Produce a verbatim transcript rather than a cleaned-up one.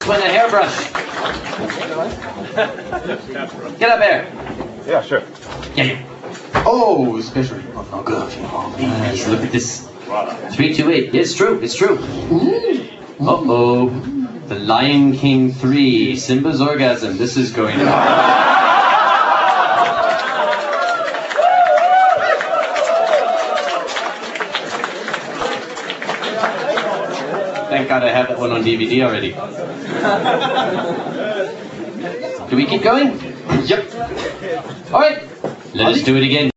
When a hairbrush. Get up there. Yeah, sure. Yeah. Oh, especially. Oh, good. Oh, yes, look at this. Three, two, eight. It's true. It's true. Uh-oh. The Lion King three. Simba's orgasm. This is going to Thank God I have that one on D V D already. Do we keep going? Yep. All right. Let us do it again.